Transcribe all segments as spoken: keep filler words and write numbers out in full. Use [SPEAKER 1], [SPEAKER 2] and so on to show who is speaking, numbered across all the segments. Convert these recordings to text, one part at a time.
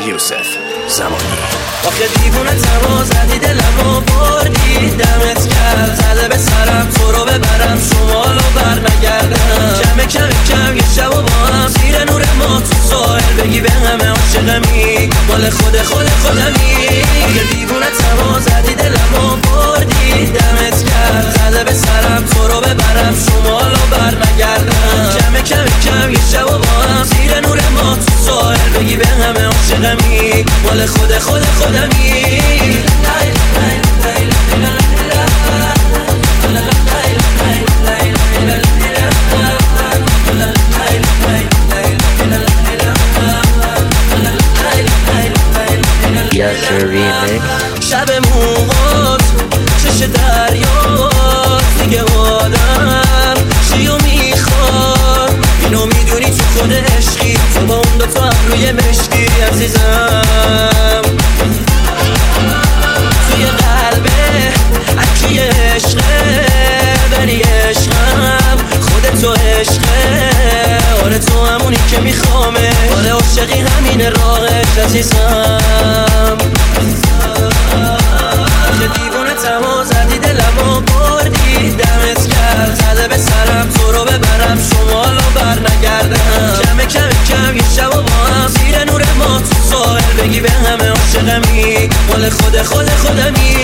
[SPEAKER 1] یوسف زمانی.
[SPEAKER 2] آخه دیوونه تما زدی دلمو بردی، دمت کرد زده به سرم تو رو ببرم شمالو بر نگردم. کم کم کم یه شب و با هم زیر نور ما تو ساحل بگی به همه عاشقمی، مال خود خود خودمی. آخه دیوونه تما زدی دلمو بردی، دمت کرد زده به سرم تو رو ببرم شمالو بر نگردم. کم کم کم یه شب و با هم زیر نور ما تو ساحل بگی به همه عاشقمی، مال خود خود خودمی. شب موقات چش دریات دیگه آدم چیو میخواد، اینو میدونی تو خود عشقی، تو با اون دوتا ابروی مشکی عزیزم. توی قلبه اکی عشقه بری عشقم، خودتو عشقه، آره تو همونی که میخوامه، آره عاشقی همین راهش عزیزم. آخه دیوونه تما زدی دلمو بردی، دمت کرد زده به سرم تو رو ببرم شمالو بر نگردم. کم کم کم یه شب و با هم زیر نور ما تو ساحل بگی به همه عاشقمی، مال خود خود خودمی.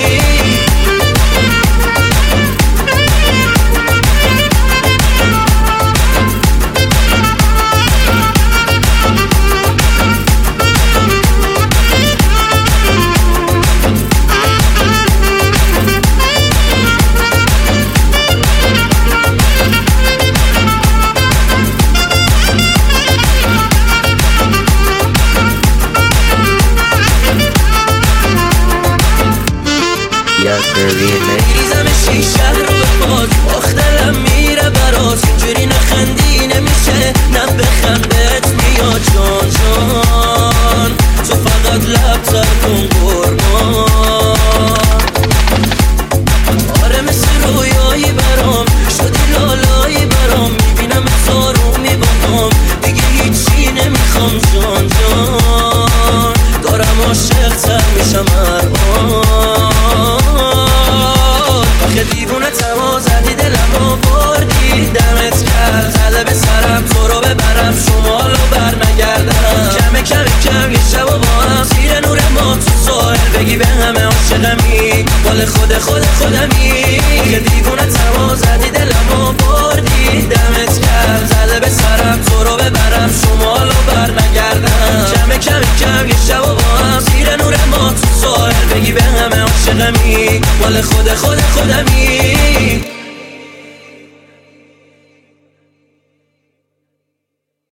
[SPEAKER 2] میریزم شیشه رو به پاک، آخ دلم میره برات، اینجوری نخندی نمیشه، نه بخندت میاد جان جان، تو فقط لب تر کن قربان. آره مثل رویایی برام شدی لالایی برام، میبینم تا رو میبانم دیگه هیچی نمیخوام جان جان، دارم عاشق تر میشم هر آن. آخه دیوونه تما زدی دلمو بردی، دمت کرد زده به سرم تو رو ببرم شمالو بر نگردم. کم کم کم یه شب و با هم زیر نور ما تو ساحل بگی به همه عاشقمی، مال خود خود خودمی. آخه دیوونه تما زدی دلمو بردی، دمت کرد زده به سرم تو رو ببرم شمالو بر نگردم. کم کم کم یه شب و با هم زیر نور ما تو ساحل بگی به همه عاشقمی، مال خود خود خودمی.